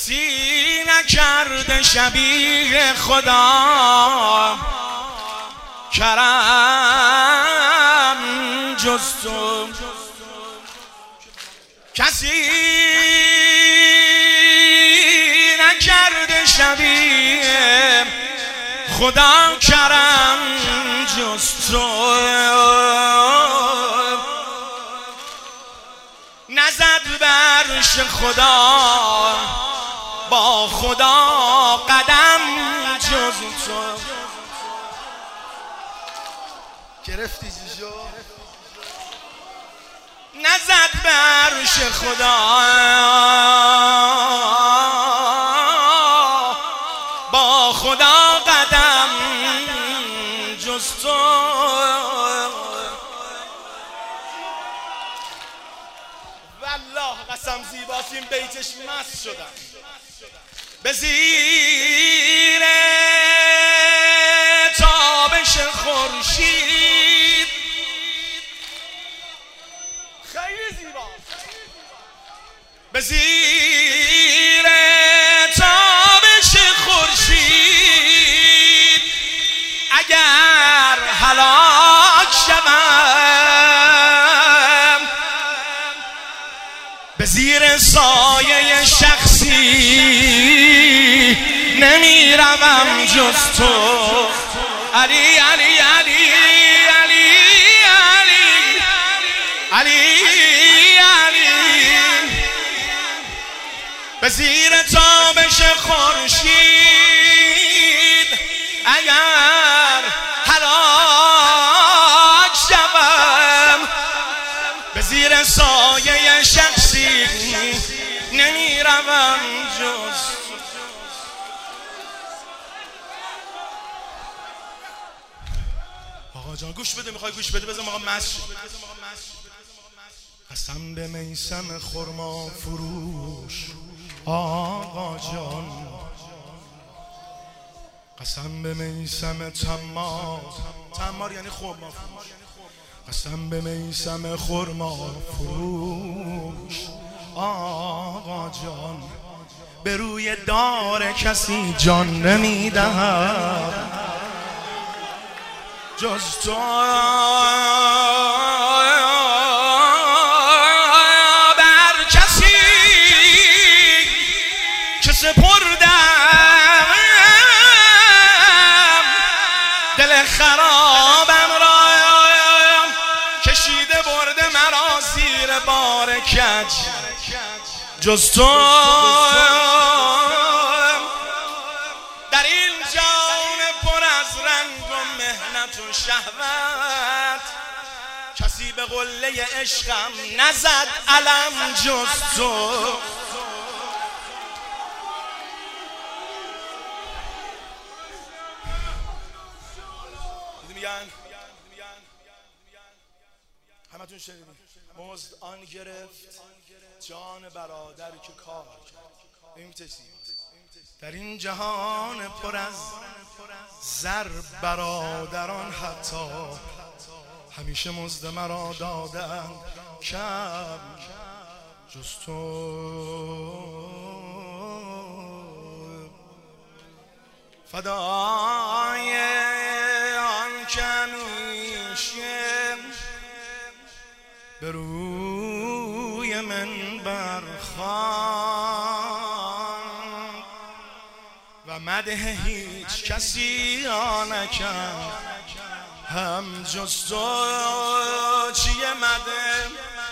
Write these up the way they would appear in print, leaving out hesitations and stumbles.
کسی نکرده شبیه خدا کرم جز تو، کسی نکرده شبیه خدا کرم جز تو، نزد برش خدا با خدا قدم جز تو. گرفتی چیشو؟ نزد برش خدا با خدا قدم جز تو، والله قسم زیباست این بیتش مست شدم. به زیر تابش خورشید خیلی زیباست، به زیر تابش خورشید اگر هلاک شوم، به زیر سایه شخصی نمیروم جز تو. علی علی علی علی علی علی علی، به زیر تابش خورشید اگر هلاک شوم، به زیر سایه شخصی نمیروم جز. آقا جان گوش بده، میخوای گوش بده؟ بذار آقا مست. قسم به میثم خرما فروش آقا جان، قسم به میثم تمار یعنی خرما فروش، قسم به میثم خرما فروش آقا جان، به روی دار کسی جان نمیدهم جز تو. بر کسی که سپردم دل خرابم را، کشیده برده مرا زیر بار کج جز تو. در این جان پر از رنگ و مهنت و شهوت کسی به قله عشقم نزد علم جز تو. همتون شنیدید مزد آن گرفت جان برادر که کار کرد. در این جهان پر از زر برادران حتی همیشه مزد مرا دادند کم جز تو. فدای آن کمیشه به روی منبر خواند و مدح هیچ کسی نکرد هم جز تو. چیه مده؟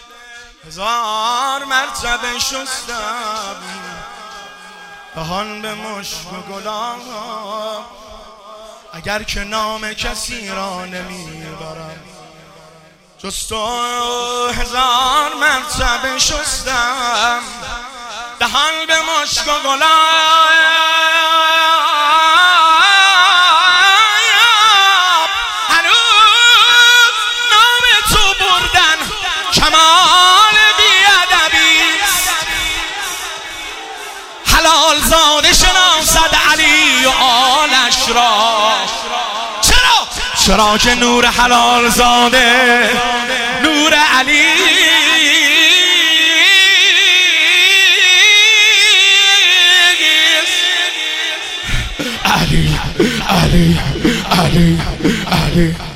1000 مرتبه شستم دهان به مشک و گلاب، اگر که نام کسی را نمیبرم جز تو. 1000 مرتبه شستم دهان به مشک و گلاب، هنوز نام تو بردن کمال بی‌ادبیست. حلال زاده شناسد علی و آلش را، چرا که نور حلال زاده نور علی علی علی علی علی